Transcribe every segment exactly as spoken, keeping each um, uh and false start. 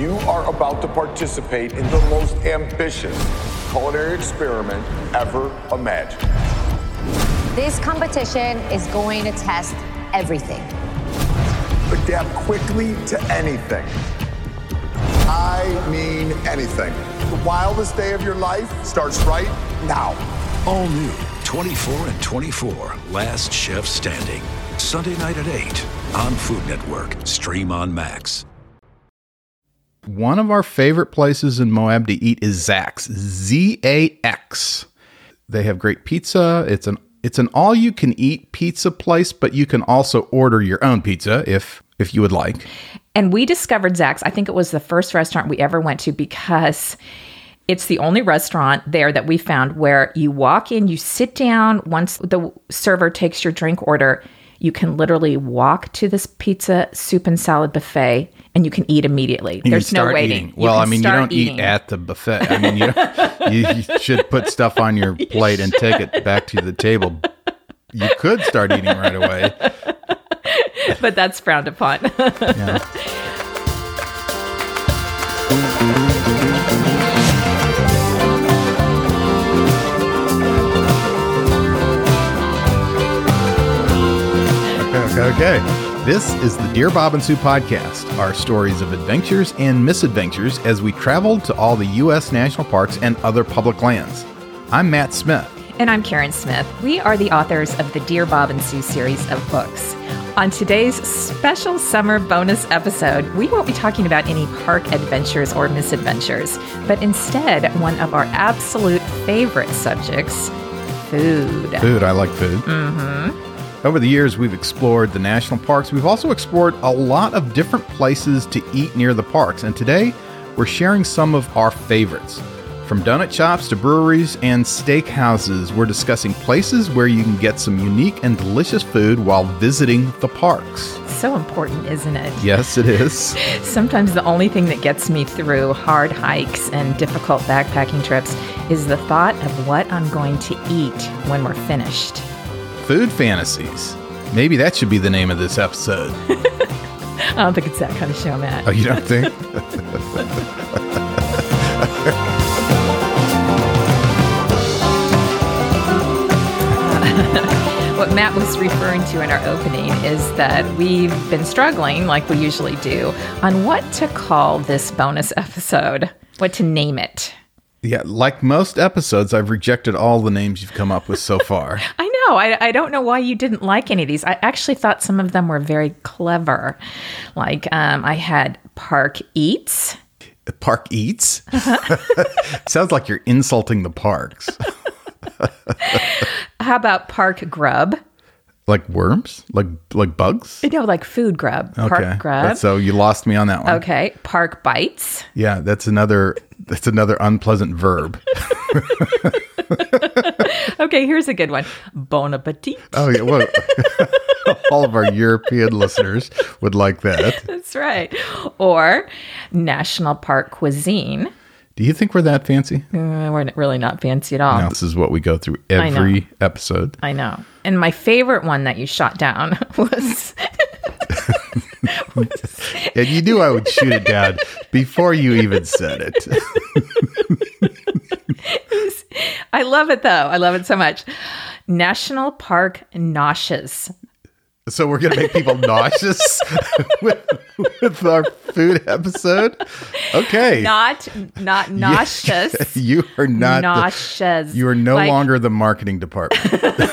You are about to participate in the most ambitious culinary experiment ever imagined. This competition is going to test everything. Adapt quickly to anything. I mean anything. The wildest day of your life starts right now. All new twenty-four and twenty-four, Last Chef Standing. Sunday night at eight on Food Network. Stream on Max. One of our favorite places in Moab to eat is Zax. Z A X. They have great pizza. It's an it's an all-you-can-eat pizza place, but you can also order your own pizza if if you would like. And we discovered Zax. I think it was the first restaurant we ever went to because it's the only restaurant there that we found where you walk in, you sit down. Once the server takes your drink order, you can literally walk to this pizza, soup, and salad buffet, and you can eat immediately. You There's no waiting. Eating. Well, I mean, you don't eating. eat at the buffet. I mean, you, you, you should put stuff on your plate and take it back to the table. You could start eating right away. But that's frowned upon. Yeah. Okay, okay. This is the Dear Bob and Sue podcast, our stories of adventures and misadventures as we traveled to all the U S national parks and other public lands. I'm Matt Smith. And I'm Karen Smith. We are the authors of the Dear Bob and Sue series of books. On today's special summer bonus episode, we won't be talking about any park adventures or misadventures, but instead one of our absolute favorite subjects, food. Food, I like food. Mm-hmm. Over the years, we've explored the national parks. We've also explored a lot of different places to eat near the parks. And today, we're sharing some of our favorites. From donut shops to breweries and steakhouses, we're discussing places where you can get some unique and delicious food while visiting the parks. So important, isn't it? Yes, it is. Sometimes the only thing that gets me through hard hikes and difficult backpacking trips is the thought of what I'm going to eat when we're finished. Food fantasies. Maybe that should be the name of this episode. I don't think it's that kind of show, Matt. Oh, you don't think? What Matt was referring to in our opening is that we've been struggling, like we usually do, on what to call this bonus episode, what to name it. Yeah, like most episodes, I've rejected all the names you've come up with so far. I know. I, I don't know why you didn't like any of these. I actually thought some of them were very clever. Like um, I had Park Eats. Park Eats? Uh-huh. Sounds like you're insulting the parks. How about Park Grub? Like worms? Like like bugs? No, like food grub. Okay. Park Grub. So you lost me on that one. Okay. Park Bites. Yeah, that's another that's another unpleasant verb. Okay, here's a good one. Bon appetit. Oh, yeah. Well, all of our European listeners would like that. That's right. Or National Park Cuisine. Do you think we're that fancy? Uh, we're really not fancy at all. No, this is what we go through every episode. I know. And my favorite one that you shot down was... was and you knew I would shoot it down before you even said it. was, I love it, though. I love it so much. National Park Nauseous. So we're going to make people nauseous with, with our food episode? Okay. Not not nauseous. You are not. Nauseous. The, you are no like, longer the marketing department.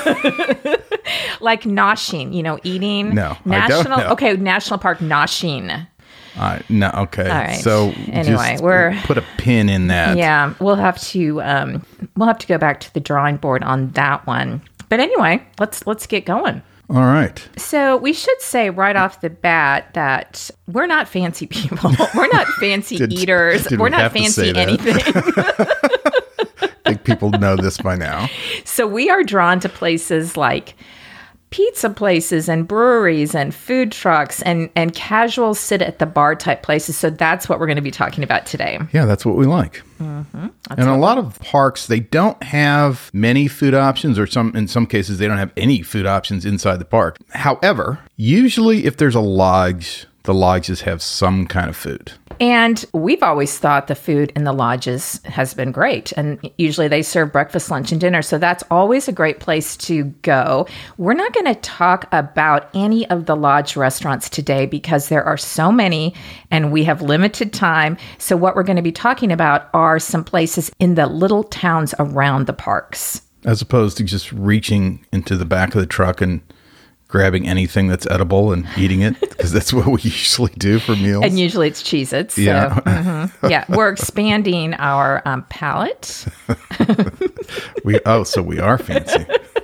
Like noshing, you know, eating. No, National, I don't know. Okay, National Park noshing. Uh, no, okay. All right. So anyway, just we're put a pin in that. Yeah, we'll have to um, we'll have to go back to the drawing board on that one. But anyway, let's let's get going. All right. So we should say right off the bat that we're not fancy people. We're not fancy Did- eaters. did We're we not have to say fancy that? anything. I think people know this by now. So we are drawn to places like pizza places and breweries and food trucks and, and casual sit at the bar type places. So that's what we're going to be talking about today. Yeah, that's what we like. Mm-hmm. And a lot of parks, they don't have many food options, or some in some cases, they don't have any food options inside the park. However, usually if there's a lodge, the lodges have some kind of food. And we've always thought the food in the lodges has been great. And usually they serve breakfast, lunch, and dinner. So that's always a great place to go. We're not going to talk about any of the lodge restaurants today because there are so many and we have limited time. So what we're going to be talking about are some places in the little towns around the parks. As opposed to just reaching into the back of the truck and grabbing anything that's edible and eating it, because that's what we usually do for meals. And usually it's Cheez-Its. So, yeah. mm-hmm. Yeah, we're expanding our um, palate. we Oh, so we are fancy.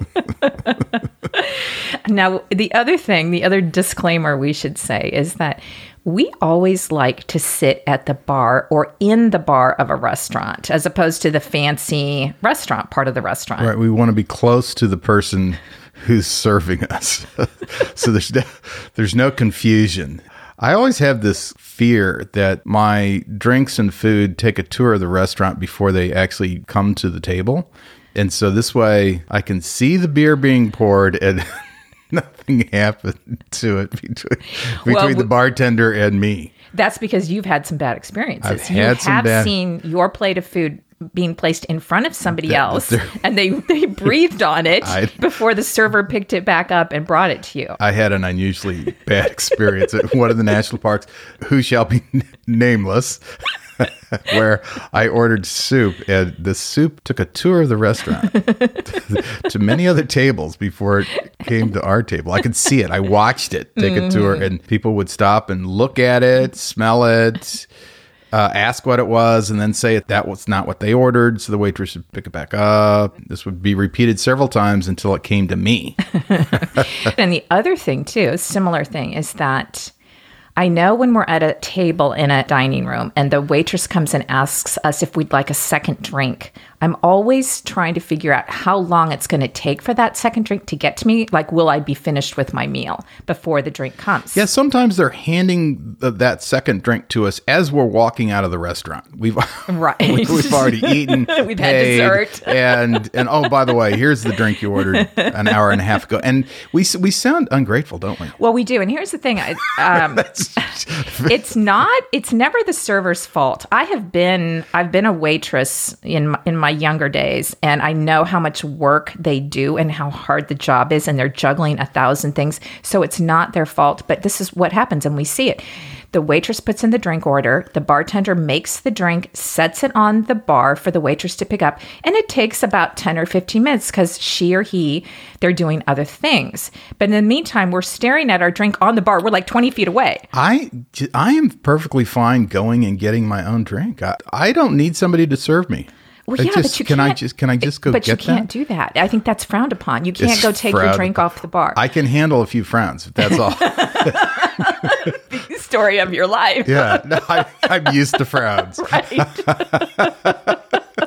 Now, the other thing, the other disclaimer we should say is that we always like to sit at the bar or in the bar of a restaurant as opposed to the fancy restaurant part of the restaurant. Right. We want to be close to the person who's serving us. So there's no, there's no confusion. I always have this fear that my drinks and food take a tour of the restaurant before they actually come to the table. And so this way I can see the beer being poured and nothing happened to it between, between well, the bartender and me. That's because you've had some bad experiences. I've had you some have bad... seen your plate of food being placed in front of somebody that, else and they, they breathed on it I, before the server picked it back up and brought it to you. I had an unusually bad experience at one of the national parks, who shall be nameless, where I ordered soup, and the soup took a tour of the restaurant to, to many other tables before it came to our table. I could see it. I watched it take mm-hmm. a tour, and people would stop and look at it, smell it, Uh, ask what it was, and then say that was not what they ordered, so the waitress would pick it back up. This would be repeated several times until it came to me. And the other thing, too, a similar thing, is that I know when we're at a table in a dining room and the waitress comes and asks us if we'd like a second drink, I'm always trying to figure out how long it's going to take for that second drink to get to me. Like, will I be finished with my meal before the drink comes? Yeah, sometimes they're handing the, that second drink to us as we're walking out of the restaurant. We've right. we, we've already eaten, we've paid, had dessert, and and oh, by the way, here's the drink you ordered an hour and a half ago. And we we sound ungrateful, don't we? Well, we do. And here's the thing: I, um, it's not. It's never the server's fault. I have been. I've been a waitress in my, in my younger days, and I know how much work they do and how hard the job is, and they're juggling a thousand things. So it's not their fault, but this is what happens, and we see it. The waitress puts in the drink order, the bartender makes the drink, sets it on the bar for the waitress to pick up, and it takes about ten or fifteen minutes because she or he, they're doing other things. But in the meantime, we're staring at our drink on the bar. We're like twenty feet away. I, I am perfectly fine going and getting my own drink. I, I don't need somebody to serve me. Well, yeah, just, but you can can't. I just can I just go but get that? But you can't do that. I think that's frowned upon. You can't It's go take frowned your drink off the bar. I can handle a few frowns. That's all. The story of your life. Yeah, no, I, I'm used to frowns. Right.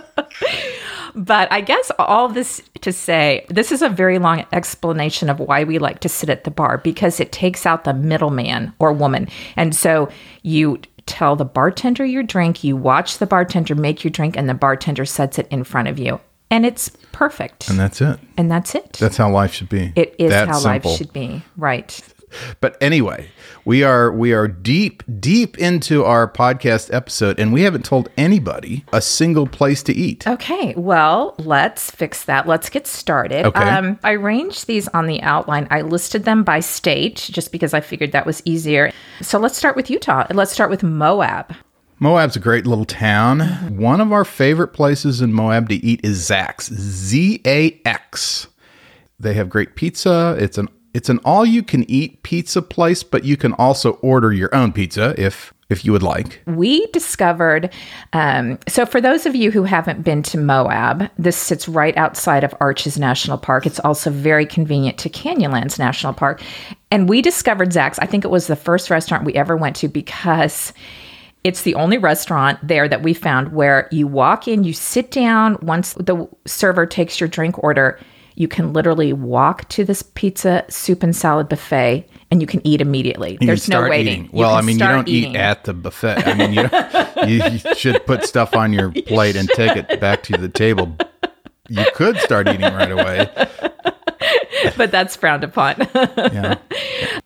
But I guess all this to say, this is a very long explanation of why we like to sit at the bar, because it takes out the middleman or woman. And so you tell the bartender your drink, you watch the bartender make your drink, and the bartender sets it in front of you. And it's perfect. And that's it. And that's it. That's how life should be. It is that how simple. life should be. Right. But anyway, we are we are deep, deep into our podcast episode, and we haven't told anybody a single place to eat. Okay, well, let's fix that. Let's get started. Okay. Um, I arranged these on the outline. I listed them by state just because I figured that was easier. So let's start with Utah. Let's start with Moab. Moab's a great little town. Mm-hmm. One of our favorite places in Moab to eat is Zax, Z A X. They have great pizza. It's an It's an all-you-can-eat pizza place, but you can also order your own pizza if if you would like. We discovered, um, so for those of you who haven't been to Moab, this sits right outside of Arches National Park. It's also very convenient to Canyonlands National Park. And we discovered Zax. I think it was the first restaurant we ever went to because it's the only restaurant there that we found where you walk in, you sit down, once the server takes your drink order, you can literally walk to this pizza, soup, and salad buffet, and you can eat immediately. You There's no waiting. Eating. Well, I mean, you don't eating. eat at the buffet. I mean, you, you, you should put stuff on your plate and take it back to the table. You could start eating right away. But that's frowned upon. Yeah.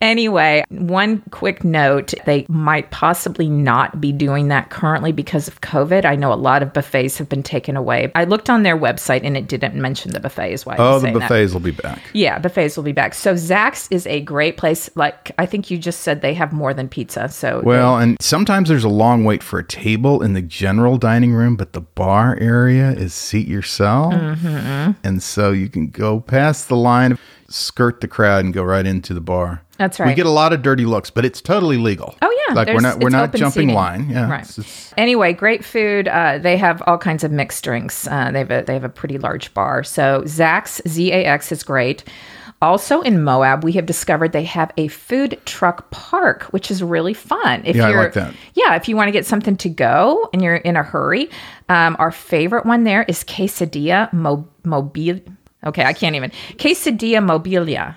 Anyway, one quick note, they might possibly not be doing that currently because of COVID. I know a lot of buffets have been taken away. I looked on their website and it didn't mention the buffets. Why oh, the buffets that. will be back. Yeah, buffets will be back. So Zach's is a great place. Like, I think you just said they have more than pizza. So Well, they, and sometimes there's a long wait for a table in the general dining room, but the bar area is seat yourself. Mm-hmm. And so you can go past the line, skirt the crowd, and go right into the bar. That's right. We get a lot of dirty looks, but it's totally legal. Oh yeah, like we're not we're not jumping seating. line. Yeah, right. It's, it's, anyway, great food. Uh, they have all kinds of mixed drinks. Uh, they have a they have a pretty large bar. So Zax Z A X is great. Also in Moab, we have discovered they have a food truck park, which is really fun. If yeah, you're, I like that. Yeah, if you want to get something to go and you're in a hurry, um, our favorite one there is Quesadilla Mo- Mobile. Okay, I can't even. Quesadilla Mobilia.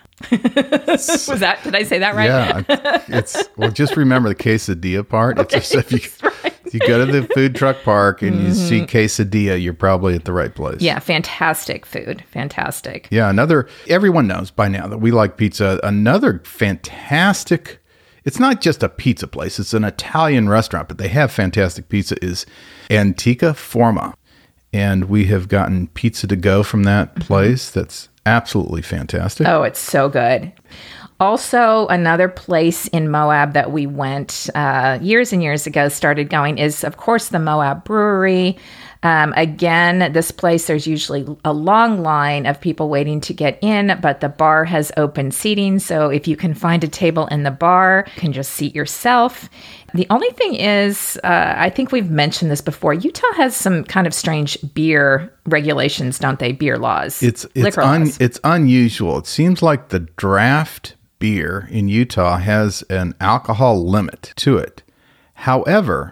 Was that, did I say that right? Yeah. It's, well, just remember the quesadilla part. Okay, it's just, if you, right. if you go to the food truck park and mm-hmm. you see quesadilla, you're probably at the right place. Yeah, fantastic food. Fantastic. Yeah, another, everyone knows by now that we like pizza. Another fantastic, it's not just a pizza place, it's an Italian restaurant, but they have fantastic pizza, is Antica Forma. And we have gotten pizza to go from that place. That's absolutely fantastic. Oh, it's so good. Also, another place in Moab that we went uh, years and years ago, started going, is, of course, the Moab Brewery. Um, again, this place, there's usually a long line of people waiting to get in, but the bar has open seating. So if you can find a table in the bar, you can just seat yourself. The only thing is, uh, I think we've mentioned this before, Utah has some kind of strange beer regulations, don't they? Beer laws. It's it's liquor un, laws. It's unusual. It seems like the draft beer in Utah has an alcohol limit to it. However,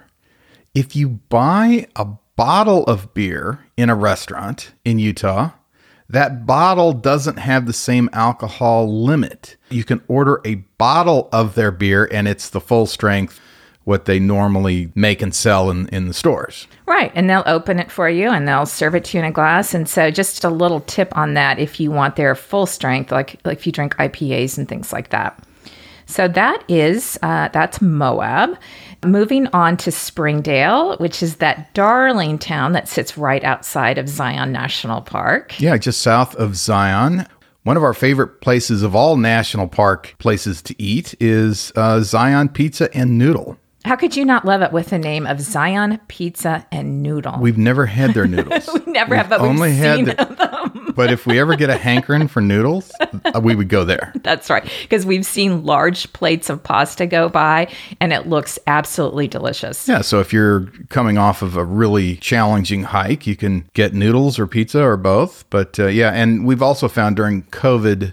if you buy a bottle of beer in a restaurant in Utah, that bottle doesn't have the same alcohol limit. You can order a bottle of their beer and it's the full strength, what they normally make and sell in, in the stores. Right. And they'll open it for you and they'll serve it to you in a glass. And so just a little tip on that, if you want their full strength, like, like if you drink I P As and things like that. So that is, uh, that's Moab. Moving on to Springdale, which is that darling town that sits right outside of Zion National Park. Yeah, just south of Zion. One of our favorite places of all national park places to eat is uh, Zion Pizza and Noodle. How could you not love it with the name of Zion Pizza and Noodle? We've never had their noodles. we never we've have, but only we've had seen the, them. But if we ever get a hankering for noodles, uh, we would go there. That's right, because we've seen large plates of pasta go by, and it looks absolutely delicious. Yeah, so if you're coming off of a really challenging hike, you can get noodles or pizza or both. But uh, yeah, and we've also found during COVID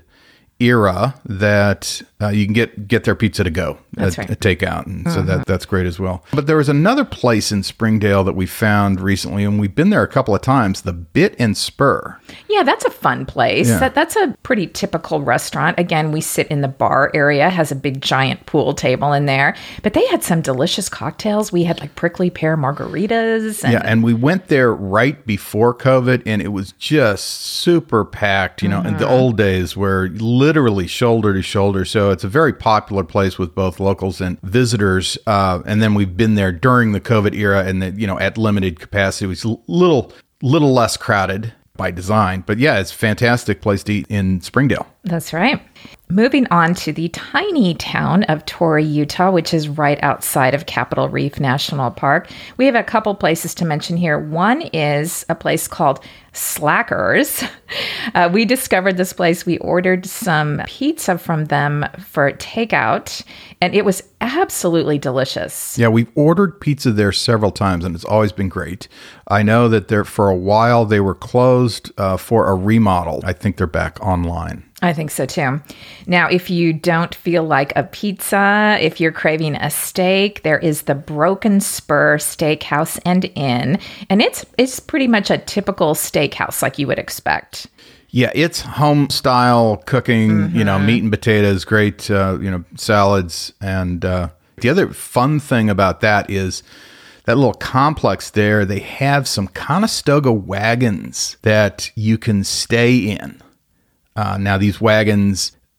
era that uh, you can get get their pizza to go, that's a, right. a takeout, and uh-huh. so that that's great as well. But there was another place in Springdale that we found recently, and we've been there a couple of times, the Bit and Spur. Yeah, that's a fun place. Yeah. That that's a pretty typical restaurant. Again, we sit in the bar area, has a big giant pool table in there, but they had some delicious cocktails. We had like prickly pear margaritas. And yeah, and we went there right before COVID, and it was just super packed, you know, mm-hmm. in the old days where literally shoulder to shoulder. So it's a very popular place with both locals and visitors. Uh, and then we've been there during the COVID era, and the, you know, at limited capacity. It was a little, little less crowded by design. But yeah, it's a fantastic place to eat in Springdale. That's right. Moving on to the tiny town of Torrey, Utah, which is right outside of Capitol Reef National Park. We have a couple places to mention here. One is a place called Slackers. Uh, we discovered this place. We ordered some pizza from them for takeout, and it was absolutely delicious. Yeah, we've ordered pizza there several times, and it's always been great. I know that there for a while they were closed uh, for a remodel. I think they're back online. I think so too. Now, if you don't feel like a pizza, if you're craving a steak, there is the Broken Spur Steakhouse and Inn, and it's it's pretty much a typical steakhouse like you would expect. Yeah, it's home style cooking, mm-hmm. you know, meat and potatoes, great, uh, you know, salads. And uh, the other fun thing about that is that little complex there, they have some Conestoga wagons that you can stay in. Uh, now, these wagons,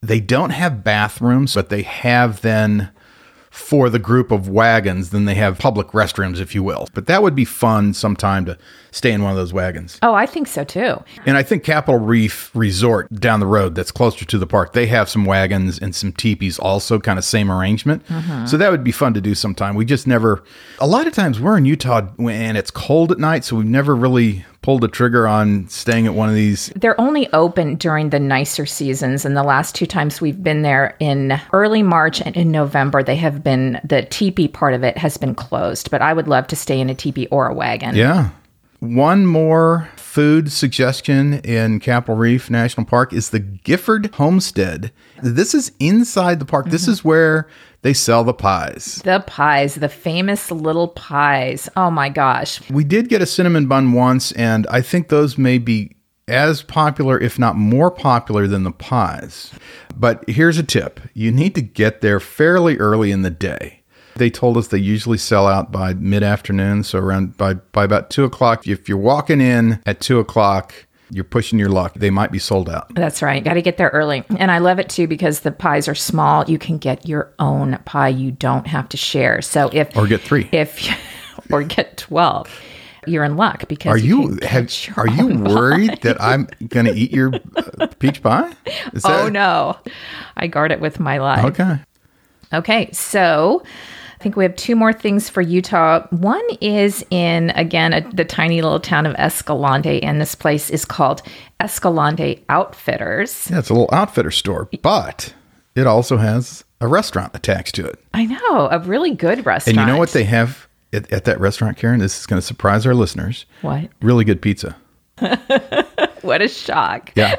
They don't have bathrooms, but they have then for the group of wagons, then they have public restrooms, if you will. But that would be fun sometime to stay in one of those wagons. Oh, I think so too. And I think Capitol Reef Resort down the road that's closer to the park, they have some wagons and some teepees also, kind of same arrangement. Mm-hmm. So that would be fun to do sometime. We just never, a lot of times we're in Utah and it's cold at night, so we've never really pulled the trigger on staying at one of these. They're only open during the nicer seasons. And the last two times we've been there in early March and in November, they have been, the teepee part of it has been closed. But I would love to stay in a teepee or a wagon. Yeah. One more food suggestion in Capitol Reef National Park is the Gifford Homestead. This is inside the park. Mm-hmm. This is where they sell the pies. The pies, the famous little pies. Oh my gosh. We did get a cinnamon bun once, and I think those may be as popular, if not more popular than the pies. But here's a tip. You need to get there fairly early in the day. They told us they usually sell out by mid-afternoon, so around by, by about two o'clock. If you're walking in at two o'clock, you're pushing your luck. They might be sold out. That's right. Got to get there early. And I love it, too, because the pies are small. You can get your own pie. You don't have to share. So if Or get three. If Or get twelve. You're in luck because are you, you have, are you worried pie. that I'm going to eat your uh, peach pie? Is that... Oh, no. I guard it with my life. Okay. Okay. So I think we have two more things for Utah. One is in, again, a, the tiny little town of Escalante, and this place is called Escalante Outfitters. Yeah, it's a little outfitter store, but it also has a restaurant attached to it. I know, a really good restaurant. And you know what they have at, at that restaurant, Karen? This is going to surprise our listeners. What? Really good pizza. What a shock. Yeah.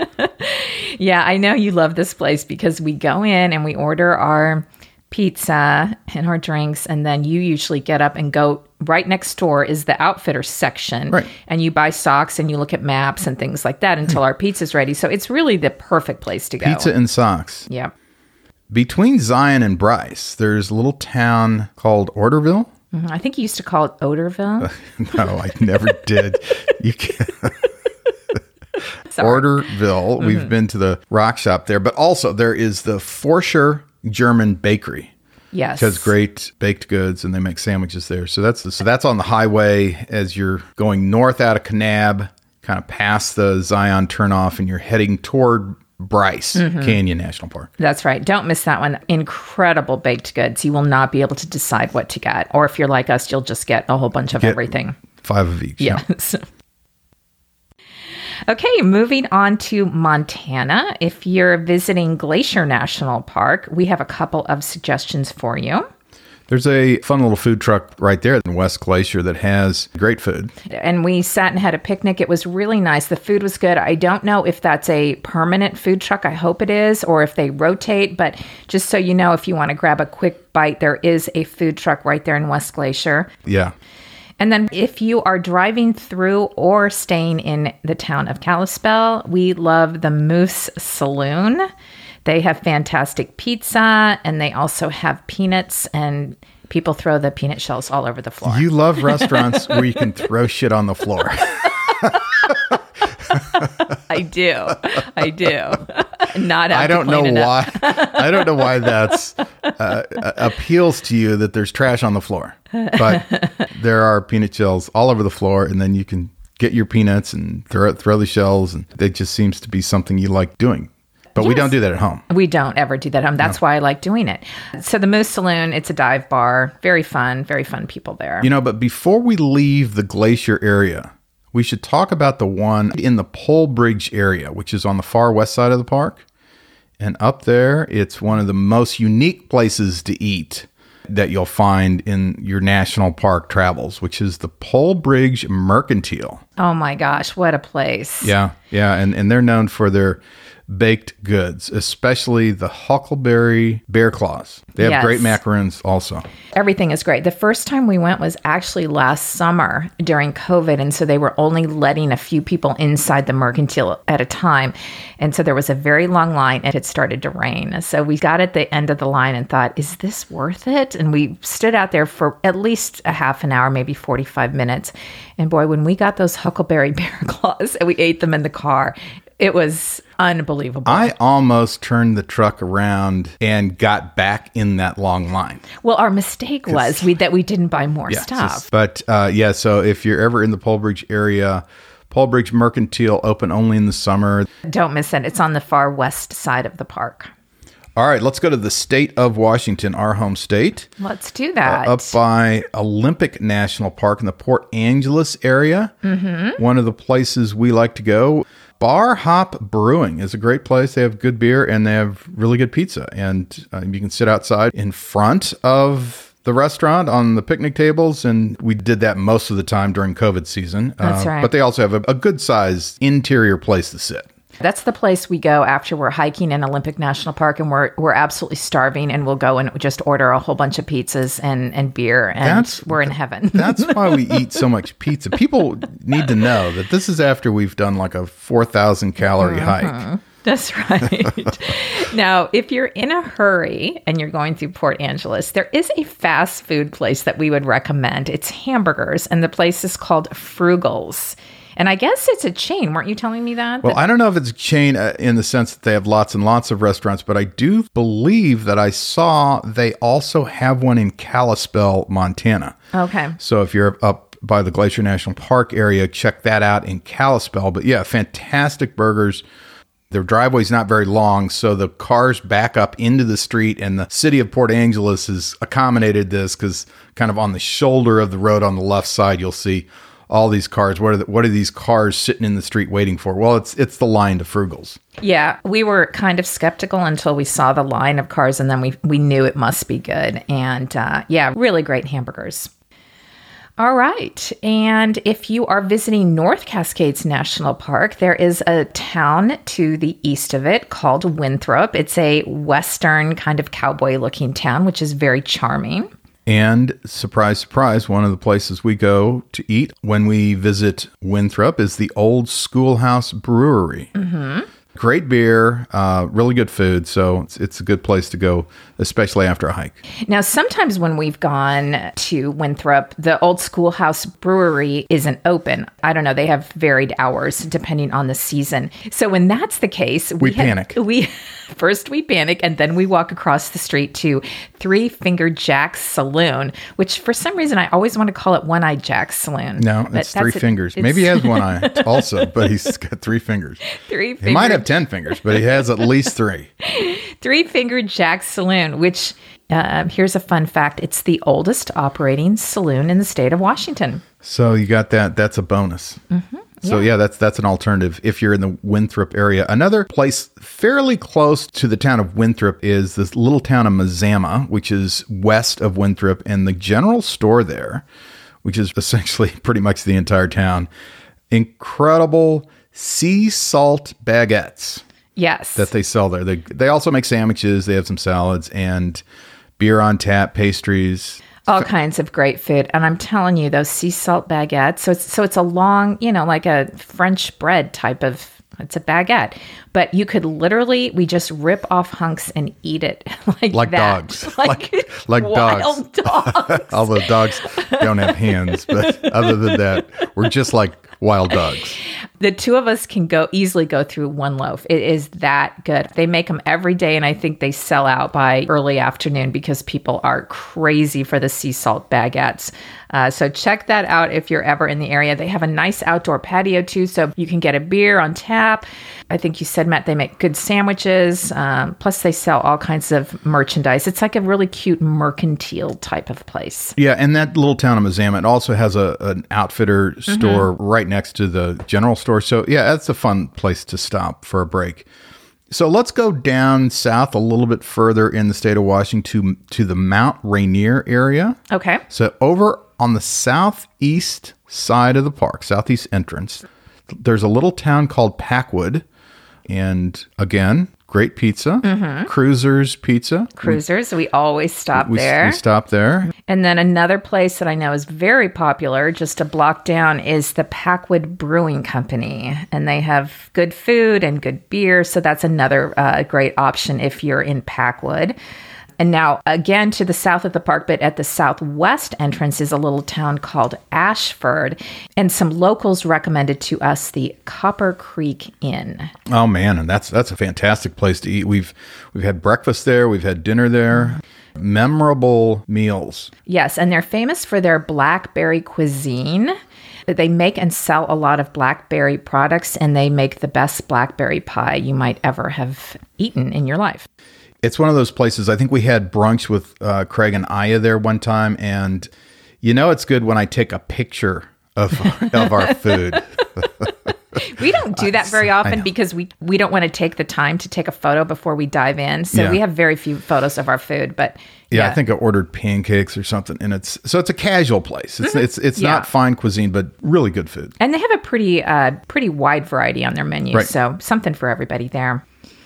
Yeah, I know you love this place because we go in and we order our pizza and our drinks, and then you usually get up and go right next door is the outfitter section, right. And you buy socks and you look at maps and things like that until our pizza's ready. So it's really the perfect place to go. Pizza and socks. Yeah. Between Zion and Bryce, there's a little town called Orderville. Mm-hmm. I think you used to call it Odorville. No, I never did. You can't. Orderville. Mm-hmm. We've been to the rock shop there, but also there is the Forscher German Bakery. Yes. It has great baked goods and they make sandwiches there. So that's the, so that's on the highway as you're going north out of Kanab, kind of past the Zion turnoff, and you're heading toward Bryce mm-hmm. Canyon National Park. That's right. Don't miss that one. Incredible baked goods. You will not be able to decide what to get. Or if you're like us, you'll just get a whole bunch of get everything. Five of each. Yes. Yeah. Okay, moving on to Montana. If you're visiting Glacier National Park, we have a couple of suggestions for you. There's a fun little food truck right there in West Glacier that has great food. And we sat and had a picnic. It was really nice. The food was good. I don't know if that's a permanent food truck. I hope it is, or if they rotate. But just so you know, if you want to grab a quick bite, there is a food truck right there in West Glacier. Yeah. And then if you are driving through or staying in the town of Kalispell, we love the Moose Saloon. They have fantastic pizza, and they also have peanuts, and people throw the peanut shells all over the floor. You love restaurants where you can throw shit on the floor. I do. I do. Not I don't know why. Up. I don't know why that's uh, appeals to you that there's trash on the floor, but there are peanut shells all over the floor, and then you can get your peanuts and throw throw the shells, and it just seems to be something you like doing. But yes. We don't do that at home. We don't ever do that at home. That's no. why I like doing it. So the Moose Saloon, it's a dive bar. Very fun. Very fun people there. You know, but before we leave the Glacier area, we should talk about the one in the Pole Bridge area, which is on the far west side of the park. And up there, it's one of the most unique places to eat that you'll find in your national park travels, which is the Pole Bridge Mercantile. Oh my gosh, what a place. Yeah, yeah. And, and they're known for their baked goods, especially the Huckleberry Bear Claws. They have yes. great macaroons also. Everything is great. The first time we went was actually last summer during COVID. And so they were only letting a few people inside the Mercantile at a time. And so there was a very long line and it started to rain. So we got at the end of the line and thought, is this worth it? And we stood out there for at least a half an hour, maybe forty-five minutes. And boy, when we got those Huckleberry Bear Claws and we ate them in the car, it was unbelievable. I almost turned the truck around and got back in that long line. Well, our mistake was we that we didn't buy more Yeah, stuff. just- but uh, yeah, so if you're ever in the Polbridge area, Polbridge Mercantile open only in the summer. Don't miss it. It's on the far west side of the park. All right, let's go to the state of Washington, our home state. Let's do that. Uh, up by Olympic National Park in the Port Angeles area. Mm-hmm. One of the places we like to go. Bar Hop Brewing is a great place. They have good beer and they have really good pizza. And uh, you can sit outside in front of the restaurant on the picnic tables. And we did that most of the time during COVID season. That's uh, right. But they also have a, a good-sized interior place to sit. That's the place we go after we're hiking in Olympic National Park and we're we're absolutely starving, and we'll go and just order a whole bunch of pizzas and, and beer, and That's- we're in heaven. That's why we eat so much pizza. People need to know that this is after we've done like a four thousand calorie hike. That's right. Now, if you're in a hurry and you're going through Port Angeles, there is a fast food place that we would recommend. It's hamburgers, and the place is called Frugals. And I guess it's a chain. Weren't you telling me that? Well, I don't know if it's a chain uh, in the sense that they have lots and lots of restaurants, but I do believe that I saw they also have one in Kalispell, Montana. Okay. So if you're up by the Glacier National Park area, check that out in Kalispell. But yeah, fantastic burgers. Their driveway's not very long, so the cars back up into the street, and the city of Port Angeles has accommodated this because kind of on the shoulder of the road on the left side, you'll see all these cars. What are the, what are these cars sitting in the street waiting for? Well, it's it's the line to Frugals. Yeah, we were kind of skeptical until we saw the line of cars, and then we we knew it must be good. And uh, yeah, really great hamburgers. All right. And if you are visiting North Cascades National Park, there is a town to the east of it called Winthrop. It's a western kind of cowboy-looking town, which is very charming. And surprise, surprise, one of the places we go to eat when we visit Winthrop is the Old Schoolhouse Brewery. Mm-hmm. Great beer, uh, really good food. So it's, it's a good place to go, especially after a hike. Now, sometimes when we've gone to Winthrop, the Old Schoolhouse Brewery isn't open. I don't know. They have varied hours depending on the season. So when that's the case, We had- panic. We first we panic, and then we walk across the street to Three Finger Jack's Saloon, which for some reason I always want to call it One Eye Jack's Saloon. No, But it's three that's a- fingers. it's Maybe he has one eye also, but he's got three fingers. Three He might Finger- have ten fingers, but he has at least three. Three Finger Jack's Saloon, which uh, here's a fun fact: it's the oldest operating saloon in the state of Washington. So you got that. That's a bonus. Mm-hmm. So yeah, that's that's an alternative if you're in the Winthrop area. Another place fairly close to the town of Winthrop is this little town of Mazama, which is west of Winthrop, and the general store there, which is essentially pretty much the entire town, incredible sea salt baguettes Yes. that they sell there. They they also make sandwiches. They have some salads and beer on tap, pastries. all kinds of great food. And I'm telling you, those sea salt baguettes, so it's, so it's a long, you know, like a French bread type of, it's a baguette. But you could literally, we just rip off hunks and eat it like Like that. dogs. Like, Like- like wild dogs. Although dogs don't have hands, but other than that, we're just like wild dogs. The two of us can go easily go through one loaf. It is that good. They make them every day, and I think they sell out by early afternoon because people are crazy for the sea salt baguettes. Uh, so check that out if you're ever in the area. They have a nice outdoor patio too, so you can get a beer on tap. I think you said, Matt, they make good sandwiches. Um, plus, they sell all kinds of merchandise. It's like a really cute mercantile type of place. Yeah, and that little town of Mazama, it also has a an outfitter store right next to the general store. So yeah, that's a fun place to stop for a break. So let's go down south a little bit further in the state of Washington to, to the Mount Rainier area. Okay. So over on the southeast side of the park, southeast entrance, there's a little town called Packwood. And again, great pizza, Cruiser's Pizza. Cruisers, we always stop We, there. we stop there. And then another place that I know is very popular, just a block down, is the Packwood Brewing Company. And they have good food and good beer. So that's another uh, great option if you're in Packwood. And now, again, to the south of the park, but at the southwest entrance is a little town called Ashford. And some locals recommended to us the Copper Creek Inn. Oh, man, and that's that's a fantastic place to eat. We've we've had breakfast there. We've had dinner there. Memorable meals. Yes, and they're famous for their blackberry cuisine. They make and sell a lot of blackberry products, and they make the best blackberry pie you might ever have eaten in your life. It's one of those places. I think we had brunch with uh, Craig and Aya there one time, and you know it's good when I take a picture of of our food. We don't do that very often because we, we don't want to take the time to take a photo before we dive in. So Yeah. we have very few photos of our food. But Yeah, yeah, I think I ordered pancakes or something, and it's so it's a casual place. It's it's it's Yeah. not fine cuisine, but really good food. And they have a pretty uh, pretty wide variety on their menu. Right. So something for everybody there.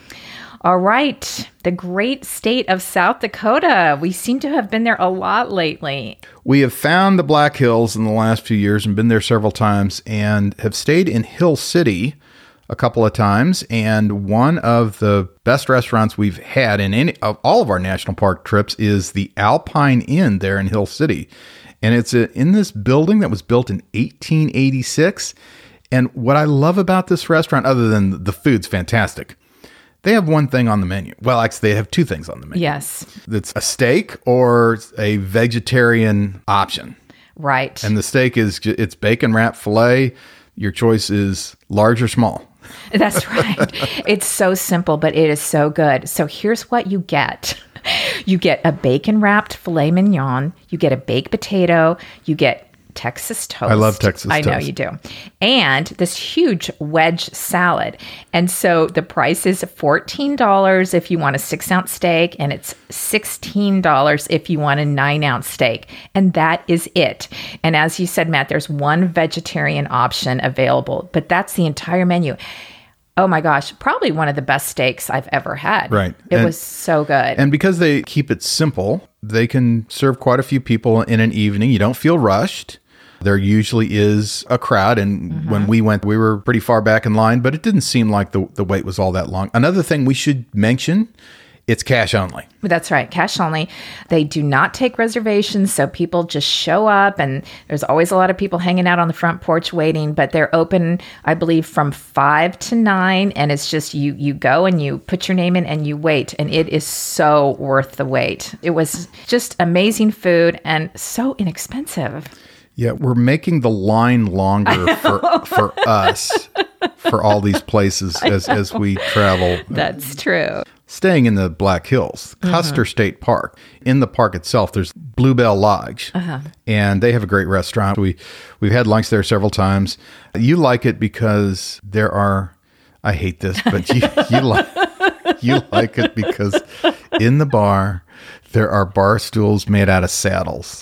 All right. The great state of South Dakota. We seem to have been there a lot lately. We have found the Black Hills in the last few years and been there several times, and have stayed in Hill City a couple of times. And one of the best restaurants we've had in any of all of our national park trips is the Alpine Inn there in Hill City. And it's a, in this building that was built in eighteen eighty-six. And what I love about this restaurant, other than the food's fantastic, they have one thing on the menu. Well, actually, they have two things on the menu. Yes. It's a steak or a vegetarian option. Right. And the steak is, ju- it's bacon wrapped filet. Your choice is large or small. That's right. It's so simple, but it is so good. So here's what you get. You get a bacon wrapped filet mignon. You get a baked potato. You get Texas toast. I love Texas I know toast. you do. And this huge wedge salad. And so the price is fourteen dollars if you want a six ounce steak, and it's sixteen dollars if you want a nine ounce steak. And that is it. And as you said, Matt, there's one vegetarian option available, but that's the entire menu. Oh my gosh, probably one of the best steaks I've ever had. Right. It And- was so good. And because they keep it simple, they can serve quite a few people in an evening. You don't feel rushed. There usually is a crowd. And Mm-hmm. when we went, we were pretty far back in line, but it didn't seem like the, the wait was all that long. Another thing we should mention, it's cash only. That's right. Cash only. They do not take reservations. So people just show up, and there's always a lot of people hanging out on the front porch waiting, but they're open, I believe, from five to nine. And it's just, you, you go and you put your name in and you wait. And it is so worth the wait. It was just amazing food and so inexpensive. Yeah, we're making the line longer for for us for all these places as, as we travel. That's true. Staying in the Black Hills, Custer State Park. In the park itself, there's Bluebell Lodge, and they have a great restaurant. We we've had lunch there several times. You like it because there are. I hate this, but you you like you like it because in the bar there are bar stools made out of saddles.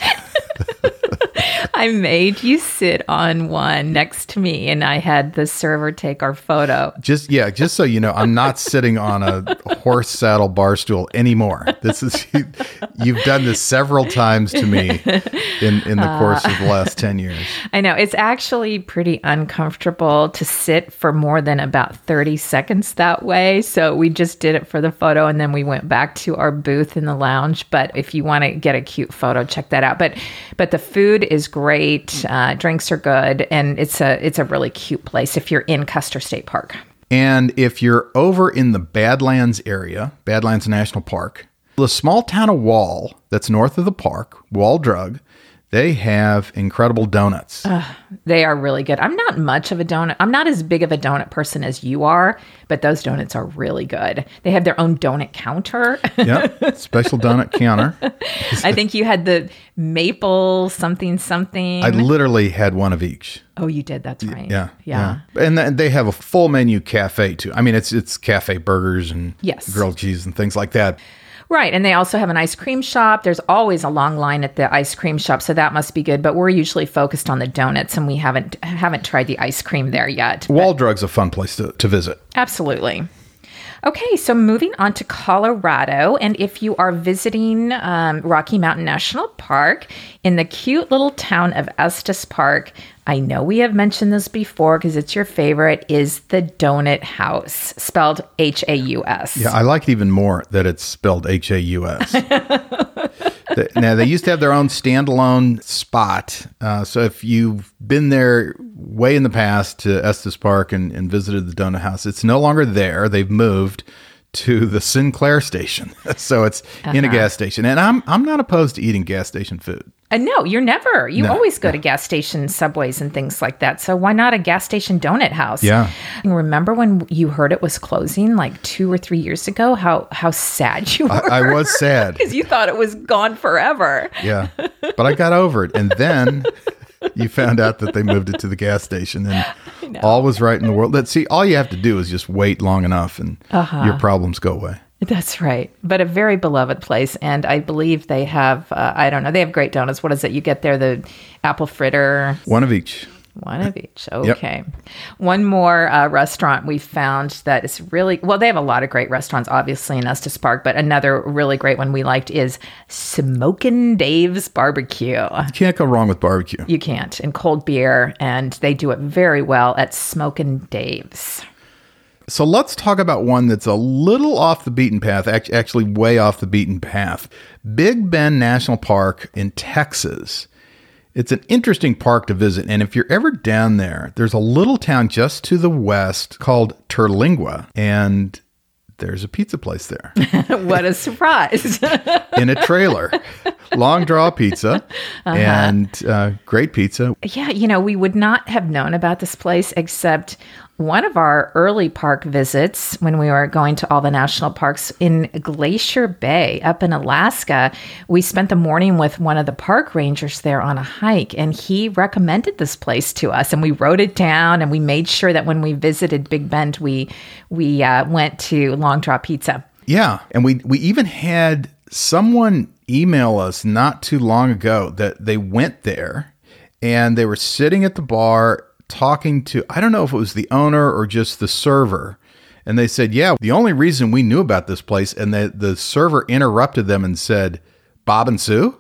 I made you sit on one next to me, and I had the server take our photo. Just yeah, just so you know, I'm not sitting on a horse saddle bar stool anymore. This is you, you've done this several times to me in in the course of the last ten years. I know. It's actually pretty uncomfortable to sit for more than about thirty seconds that way. So we just did it for the photo, and then we went back to our booth in the lounge. But if you want to get a cute photo, check that out. But but the food is great. Uh, drinks are good. And it's a it's a really cute place if you're in Custer State Park. And if you're over in the Badlands area, Badlands National Park, the small town of Wall that's north of the park, Wall Drug, they have incredible donuts. They are really good. I'm not much of a donut. I'm not as big of a donut person as you are, but those donuts are really good. They have their own donut counter. Yep, special donut counter. I think you had the maple something something. I literally had one of each. Oh, you did. That's right. Yeah, Yeah. yeah. And then they have a full menu cafe too. I mean, it's it's cafe burgers and Yes. grilled cheese and things like that. Right. And they also have an ice cream shop. There's always a long line at the ice cream shop, so that must be good. But we're usually focused on the donuts, and we haven't haven't tried the ice cream there yet. Wall Drug's a fun place to, to visit. Absolutely. Okay, so moving on to Colorado. And if you are visiting um, Rocky Mountain National Park in the cute little town of Estes Park, I know we have mentioned this before because it's your favorite, is the Donut House, spelled H A U S. Yeah, I like it even more that it's spelled H A U S. Now, they used to have their own standalone spot. Uh, so if you've been there way in the past to Estes Park and, and visited the Donut House, it's no longer there. They've moved to the Sinclair station. So it's uh-huh. in a gas station. And I'm I'm not opposed to eating gas station food. Uh, no, you're never. You No, always go no. to gas station subways and things like that. So why not a gas station donut house? Yeah. And remember when you heard it was closing like two or three years ago, how, how sad you were? I, I was sad. Because you thought it was gone forever. Yeah. But I got over it. And then you found out that they moved it to the gas station and all was right in the world. Let's see, all you have to do is just wait long enough and Uh-huh. your problems go away. That's right. But a very beloved place. And I believe they have, uh, I don't know, they have great donuts. What is it? You get there the apple fritter. One of each. One of each. Okay. Yep. One more uh, restaurant we found that is really, well, they have a lot of great restaurants, obviously, in Estes Park, but another really great one we liked is Smokin' Dave's Barbecue. You can't go wrong with barbecue. You can't. And cold beer, and they do it very well at Smokin' Dave's. So let's talk about one that's a little off the beaten path, act- actually way off the beaten path. Big Bend National Park in Texas. It's an interesting park to visit. And if you're ever down there, there's a little town just to the west called Terlingua. And there's a pizza place there. What a surprise. In a trailer. Long draw pizza uh-huh. and uh, great pizza. Yeah, you know, we would not have known about this place except one of our early park visits when we were going to all the national parks in Glacier Bay up in Alaska. We spent the morning with one of the park rangers there on a hike, and he recommended this place to us, and we wrote it down, and we made sure that when we visited Big Bend, we we uh, went to Long Draw Pizza. Yeah, and we we even had someone email us not too long ago that they went there, and they were sitting at the bar talking to, I don't know if it was the owner or just the server. And they said, yeah, the only reason we knew about this place, and the, the server interrupted them and said, Bob and Sue?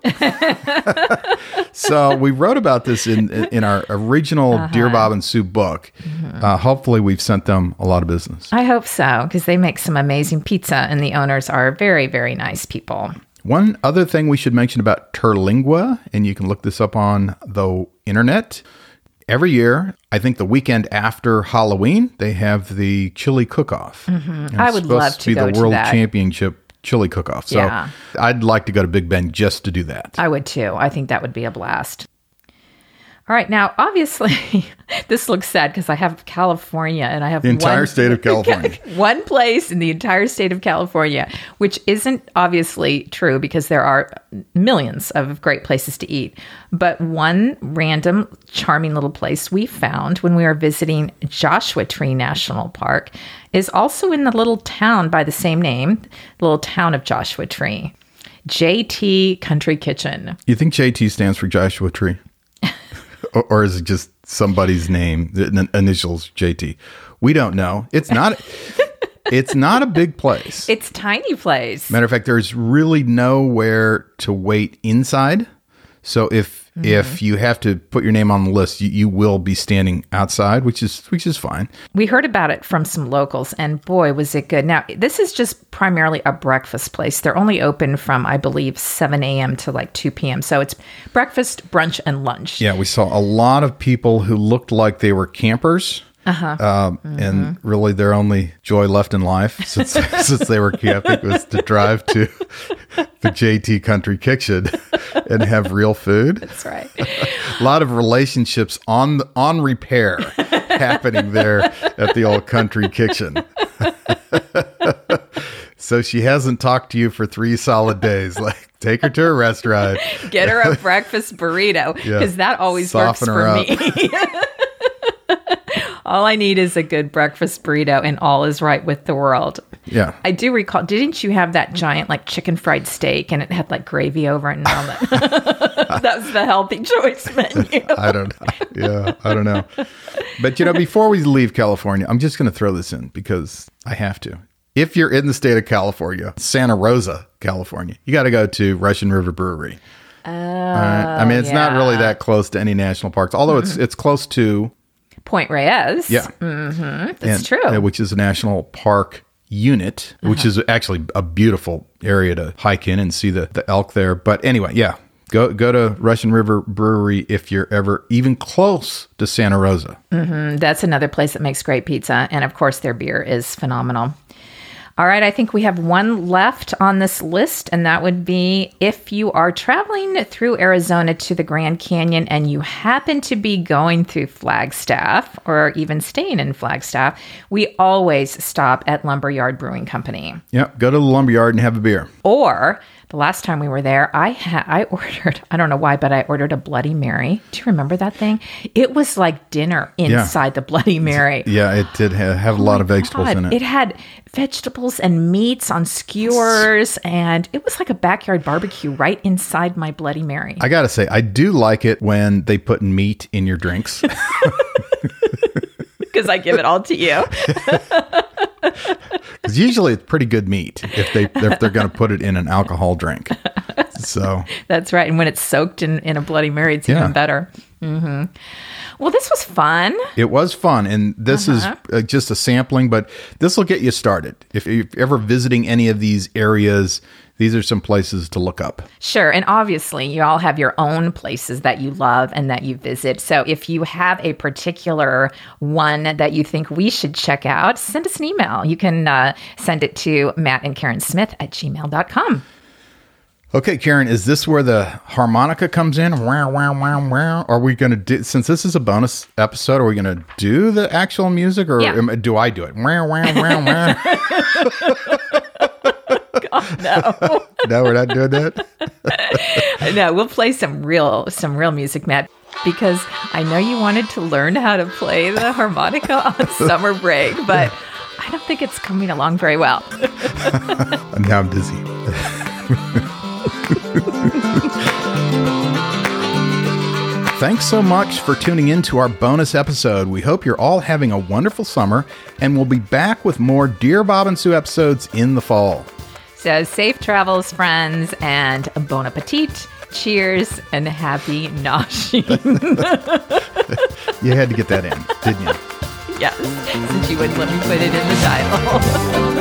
So we wrote about this in in our original uh-huh. Dear Bob and Sue book. Mm-hmm. Uh, hopefully we've sent them a lot of business. I hope so, because they make some amazing pizza, and the owners are very, very nice people. One other thing we should mention about Terlingua, and you can look this up on the internet. Every year, I think the weekend after Halloween, they have the chili cook-off. Mm-hmm. I would love to, to go be the World to that. Championship chili cook-off. So yeah. I'd like to go to Big Bend just to do that. I would too. I think that would be a blast. All right. Now, obviously, this looks sad because I have California and I have the entire one, state of California. One place in the entire state of California, which isn't obviously true because there are millions of great places to eat. But one random, charming little place we found when we were visiting Joshua Tree National Park is also in the little town by the same name, the little town of Joshua Tree. J T Country Kitchen. You think J T stands for Joshua Tree? or, or is it just somebody's name, the initials J T? We don't know. It's not It's not a big place. It's a tiny place. Matter of fact, there's really nowhere to wait inside. So if mm-hmm. if you have to put your name on the list, you, you will be standing outside, which is which is fine. We heard about it from some locals, and boy, was it good. Now, this is just primarily a breakfast place. They're only open from, I believe, seven a.m. to like two p.m. So it's breakfast, brunch, and lunch. Yeah, we saw a lot of people who looked like they were campers. Uh-huh. Um, mm-hmm. And really their only joy left in life since since they were camping was to drive to the J T Country Kitchen and have real food. That's right. A lot of relationships on the, on repair happening there at the old Country Kitchen. So she hasn't talked to you for three solid days. Like, take her to a restaurant. Get her a breakfast burrito, because yeah. that always Soften works for me. All I need is a good breakfast burrito, and all is right with the world. Yeah. I do recall, didn't you have that giant like chicken fried steak and it had like gravy over it and all that? That was the healthy choice menu. I don't Yeah, I don't know. But, you know, before we leave California, I'm just going to throw this in because I have to. if you're in the state of California, Santa Rosa, California, you got to go to Russian River Brewery. Oh, uh, I mean, it's yeah. not really that close to any national parks, although mm-hmm. it's it's close to Point Reyes. Yeah, mm-hmm. That's and, true. Uh, which is a national park unit, uh-huh. which is actually a beautiful area to hike in and see the, the elk there. But anyway, yeah, go go to Russian River Brewery if you're ever even close to Santa Rosa. Mm-hmm. That's another place that makes great pizza. And of course, their beer is phenomenal. All right, I think we have one left on this list, and that would be if you are traveling through Arizona to the Grand Canyon and you happen to be going through Flagstaff or even staying in Flagstaff, we always stop at Lumberyard Brewing Company. Yep, go to the Lumberyard and have a beer. Or the last time we were there, I ha- I ordered, I don't know why, but I ordered a Bloody Mary. Do you remember that thing? It was like dinner inside yeah. the Bloody Mary. Yeah, it did have, have oh a lot of vegetables God. in it. It had vegetables and meats on skewers, and it was like a backyard barbecue right inside my Bloody Mary. I got to say, I do like it when they put meat in your drinks. Because I give it all to you. Because usually it's pretty good meat if they if they're going to put it in an alcohol drink. So that's right, and when it's soaked in, in a Bloody Mary, it's yeah. even better. Mm-hmm. Well, this was fun. It was fun, and this uh-huh. is uh, just a sampling, but this will get you started. If you're ever visiting any of these areas, these are some places to look up. Sure. And obviously, you all have your own places that you love and that you visit. So if you have a particular one that you think we should check out, send us an email. You can uh, send it to Matt and Karen Smith at gmail dot com. Okay, Karen, is this where the harmonica comes in? Wow, wow, wow, wow. Are we going to do, since this is a bonus episode, are we going to do the actual music or yeah. am, do I do it? Wow, wow, wow, wow. God, no. No, we're not doing that? No, we'll play some real, some real music, Matt, because I know you wanted to learn how to play the harmonica on summer break, but I don't think it's coming along very well. Now I'm dizzy. Thanks so much for tuning in to our bonus episode. We hope you're all having a wonderful summer, and we'll be back with more Dear Bob and Sue episodes in the fall. So safe travels, friends, and bon appetit, cheers, and happy noshing. You had to get that in, didn't you? Yes, since you wouldn't let me put it in the title.